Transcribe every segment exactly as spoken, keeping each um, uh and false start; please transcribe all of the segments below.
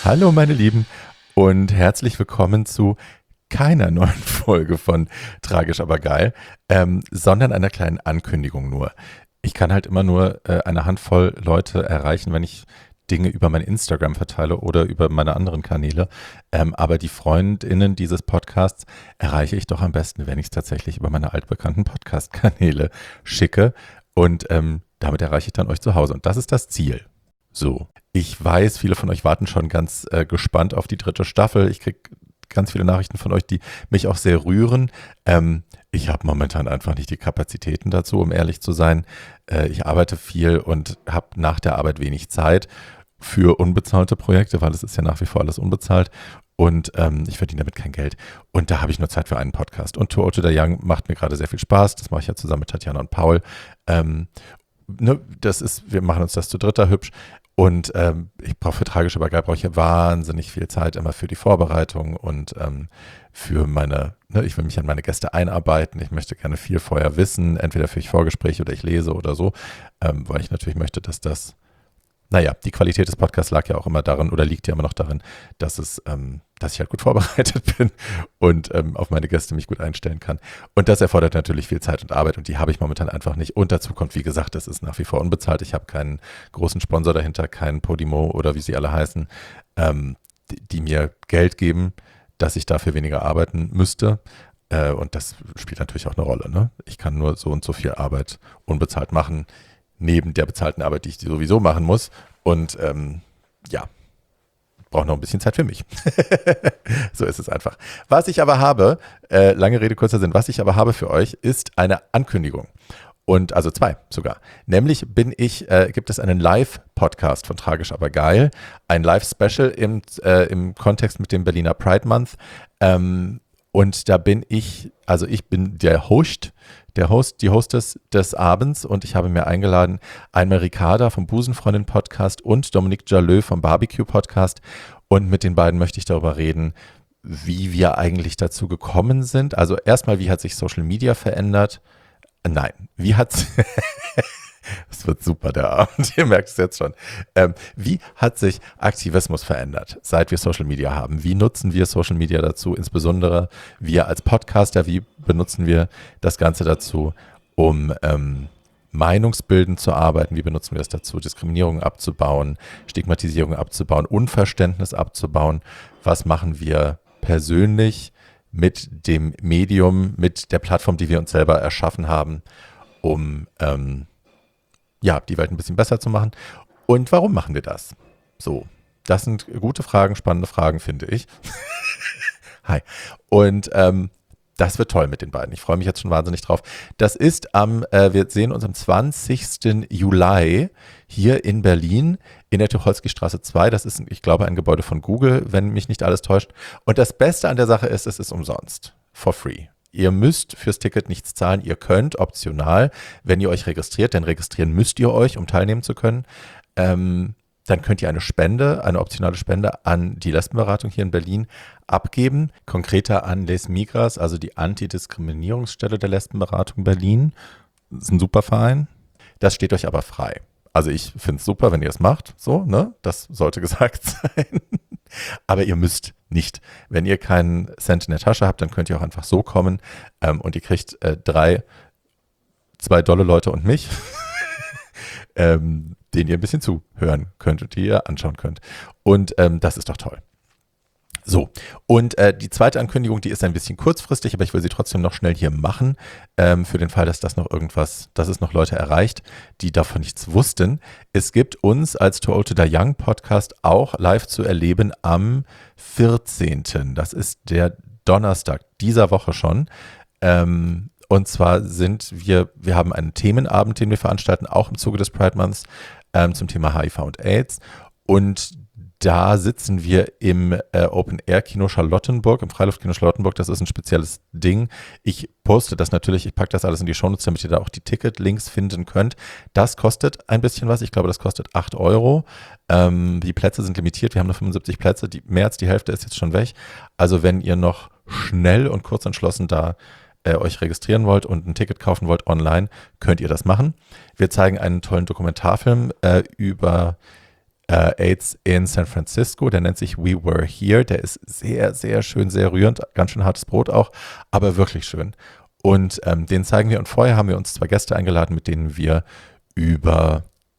Hallo meine Lieben und herzlich willkommen zu keiner neuen Folge von Tragisch aber geil, ähm, sondern einer kleinen Ankündigung nur. Ich kann halt immer nur äh, eine Handvoll Leute erreichen, wenn ich Dinge über mein Instagram verteile oder über meine anderen Kanäle. Ähm, aber die FreundInnen dieses Podcasts erreiche ich doch am besten, wenn ich es tatsächlich über meine altbekannten Podcast-Kanäle schicke. Und ähm, damit erreiche ich dann euch zu Hause. Und das ist das Ziel. So, ich weiß, viele von euch warten schon ganz äh, gespannt auf die dritte Staffel. Ich kriege ganz viele Nachrichten von euch, die mich auch sehr rühren. Ähm, ich habe momentan einfach nicht die Kapazitäten dazu, um ehrlich zu sein. Äh, ich arbeite viel und habe nach der Arbeit wenig Zeit für unbezahlte Projekte, weil es ist ja nach wie vor alles unbezahlt. Und ähm, ich verdiene damit kein Geld. Und da habe ich nur Zeit für einen Podcast. Und Too Old to Die Young macht mir gerade sehr viel Spaß. Das mache ich ja zusammen mit Tatjana und Paul. Ähm, ne, das ist, wir machen uns das zu dritter hübsch. Und ähm, ich brauche für Tragisch aber geil, brauche ich ja wahnsinnig viel Zeit immer für die Vorbereitung und ähm, für meine, ne, ich will mich an meine Gäste einarbeiten. Ich möchte gerne viel vorher wissen, entweder für ich Vorgespräche oder ich lese oder so, ähm, weil ich natürlich möchte, dass das, naja, die Qualität des Podcasts lag ja auch immer darin oder liegt ja immer noch darin, dass es, ähm, dass ich halt gut vorbereitet bin und ähm, auf meine Gäste mich gut einstellen kann. Und das erfordert natürlich viel Zeit und Arbeit und die habe ich momentan einfach nicht. Und dazu kommt, wie gesagt, das ist nach wie vor unbezahlt. Ich habe keinen großen Sponsor dahinter, keinen Podimo oder wie sie alle heißen, ähm, die, die mir Geld geben, dass ich dafür weniger arbeiten müsste. Äh, und das spielt natürlich auch eine Rolle. Ne? Ich kann nur so und so viel Arbeit unbezahlt machen, neben der bezahlten Arbeit, die ich sowieso machen muss. Und ähm, ja, brauche noch ein bisschen Zeit für mich. So ist es einfach. Was ich aber habe, äh, lange Rede, kurzer Sinn, was ich aber habe für euch, ist eine Ankündigung. Und also zwei sogar. Nämlich bin ich, äh, gibt es einen Live-Podcast von Tragisch aber geil, ein Live-Special im, äh, im Kontext mit dem Berliner Pride Month. Ähm, und da bin ich, also ich bin der Host, der Host, die Hostess des Abends und ich habe mir eingeladen einmal Ricarda vom Busenfreundin-Podcast und Dominique Jaleux vom Barbecue-Podcast und mit den beiden möchte ich darüber reden, wie wir eigentlich dazu gekommen sind. Also erstmal, wie hat sich Social Media verändert? Nein, wie hat das wird super, der Abend, ihr merkt es jetzt schon. Ähm, wie hat sich Aktivismus verändert, seit wir Social Media haben? Wie nutzen wir Social Media dazu, insbesondere wir als Podcaster, wie benutzen wir das Ganze dazu, um ähm, meinungsbildend zu arbeiten? Wie benutzen wir das dazu, Diskriminierung abzubauen, Stigmatisierung abzubauen, Unverständnis abzubauen? Was machen wir persönlich mit dem Medium, mit der Plattform, die wir uns selber erschaffen haben, um ähm, ja, die Welt ein bisschen besser zu machen. Und warum machen wir das? So, das sind gute Fragen, spannende Fragen, finde ich. Hi. Und ähm, das wird toll mit den beiden. Ich freue mich jetzt schon wahnsinnig drauf. Das ist am, äh, wir sehen uns am zwanzigsten Juli hier in Berlin in der Tucholsky-Straße zwei. Das ist, ich glaube, ein Gebäude von Google, wenn mich nicht alles täuscht. Und das Beste an der Sache ist, es ist umsonst. For free. Ihr müsst fürs Ticket nichts zahlen. Ihr könnt optional, wenn ihr euch registriert, denn registrieren müsst ihr euch, um teilnehmen zu können, ähm, dann könnt ihr eine Spende, eine optionale Spende an die Lesbenberatung hier in Berlin abgeben. Konkreter an Les Migras, also die Antidiskriminierungsstelle der Lesbenberatung Berlin. Das ist ein super Verein. Das steht euch aber frei. Also ich finde es super, wenn ihr es macht. So, ne? Das sollte gesagt sein. Aber ihr müsst nicht. Wenn ihr keinen Cent in der Tasche habt, dann könnt ihr auch einfach so kommen ähm, und ihr kriegt äh, drei, zwei dolle Leute und mich, ähm, denen ihr ein bisschen zuhören könnt und die ihr anschauen könnt. Und ähm, das ist doch toll. So, und äh, die zweite Ankündigung, die ist ein bisschen kurzfristig, aber ich will sie trotzdem noch schnell hier machen, ähm, für den Fall, dass das noch irgendwas, dass es noch Leute erreicht, die davon nichts wussten. Es gibt uns als Too Old to Die Young Podcast auch live zu erleben am vierzehnten Das ist der Donnerstag dieser Woche schon. Ähm, und zwar sind wir, wir haben einen Themenabend, den wir veranstalten, auch im Zuge des Pride Months, ähm, zum Thema H I V und AIDS. Und da sitzen wir im äh, Open-Air-Kino Charlottenburg, im Freiluftkino Charlottenburg. Das ist ein spezielles Ding. Ich poste das natürlich, ich packe das alles in die Shownotes, damit ihr da auch die Ticket-Links finden könnt. Das kostet ein bisschen was. Ich glaube, das kostet acht Euro. Ähm, die Plätze sind limitiert. Wir haben nur fünfundsiebzig Plätze. Die, mehr als die Hälfte ist jetzt schon weg. Also wenn ihr noch schnell und kurz entschlossen da äh, euch registrieren wollt und ein Ticket kaufen wollt online, könnt ihr das machen. Wir zeigen einen tollen Dokumentarfilm äh, über äh, AIDS in San Francisco. Der nennt sich We Were Here. Der ist sehr, sehr schön, sehr rührend. Ganz schön hartes Brot auch, aber wirklich schön. Und ähm, den zeigen wir. Und vorher haben wir uns zwei Gäste eingeladen, mit denen wir über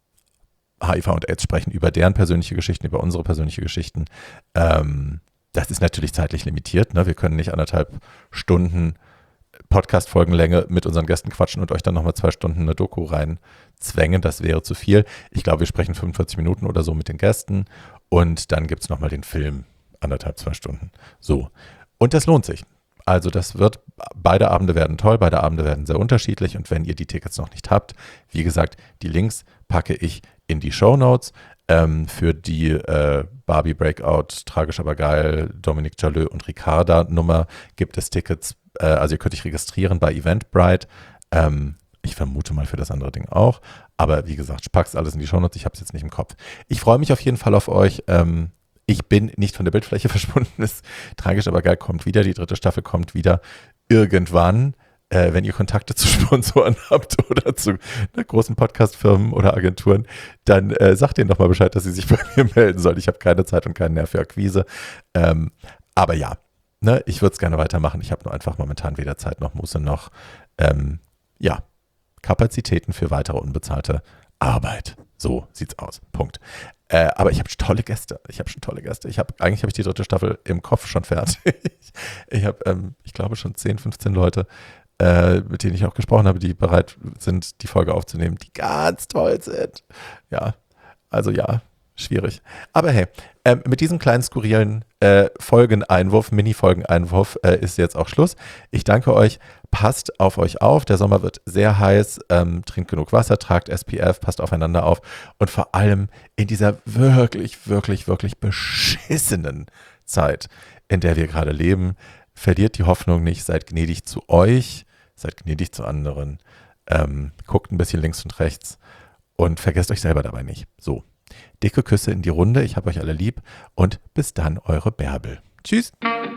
H I V und AIDS sprechen, über deren persönliche Geschichten, über unsere persönliche Geschichten. Ähm, das ist natürlich zeitlich limitiert. Ne? Wir können nicht anderthalb Stunden Podcast-Folgenlänge mit unseren Gästen quatschen und euch dann nochmal zwei Stunden eine Doku reinzwängen. Das wäre zu viel. Ich glaube, wir sprechen fünfundvierzig Minuten oder so mit den Gästen und dann gibt es nochmal den Film, anderthalb, zwei Stunden. So. Und das lohnt sich. Also das wird, beide Abende werden toll, beide Abende werden sehr unterschiedlich und wenn ihr die Tickets noch nicht habt, wie gesagt, die Links packe ich in die Shownotes. Ähm, für die äh, Barbie Breakout, Tragisch aber geil, Dominique Jaleux und Ricarda Nummer gibt es Tickets, äh, also ihr könnt euch registrieren bei Eventbrite. Ähm, ich vermute mal für das andere Ding auch, aber wie gesagt, ich pack's alles in die Shownotes, ich habe es jetzt nicht im Kopf. Ich freue mich auf jeden Fall auf euch. Ähm, ich bin nicht von der Bildfläche verschwunden, ist Tragisch aber geil kommt wieder, die dritte Staffel kommt wieder irgendwann. Äh, wenn ihr Kontakte zu Sponsoren habt oder zu ne, großen Podcastfirmen oder Agenturen, dann äh, sagt denen doch mal Bescheid, dass sie sich bei mir melden sollen. Ich habe keine Zeit und keinen Nerv für Akquise. Ähm, aber ja, ne, ich würde es gerne weitermachen. Ich habe nur einfach momentan weder Zeit noch Muße noch ähm, ja, Kapazitäten für weitere unbezahlte Arbeit. So sieht's aus. Punkt. Äh, aber ich habe tolle Gäste. Ich habe schon tolle Gäste. Ich habe eigentlich habe ich die dritte Staffel im Kopf schon fertig. ich habe, ähm, ich glaube schon zehn, fünfzehn Leute, Äh, mit denen ich auch gesprochen habe, die bereit sind, die Folge aufzunehmen, die ganz toll sind. Ja, also ja, schwierig. Aber hey, ähm, mit diesem kleinen skurrilen äh, Folgeneinwurf, Mini-Folgeneinwurf äh, ist jetzt auch Schluss. Ich danke euch, passt auf euch auf, der Sommer wird sehr heiß, ähm, trinkt genug Wasser, tragt S P F, passt aufeinander auf und vor allem in dieser wirklich, wirklich, wirklich beschissenen Zeit, in der wir gerade leben, verliert die Hoffnung nicht, seid gnädig zu euch, seid gnädig zu anderen, ähm, guckt ein bisschen links und rechts und vergesst euch selber dabei nicht. So, dicke Küsse in die Runde, ich hab euch alle lieb und bis dann, eure Bärbel. Tschüss.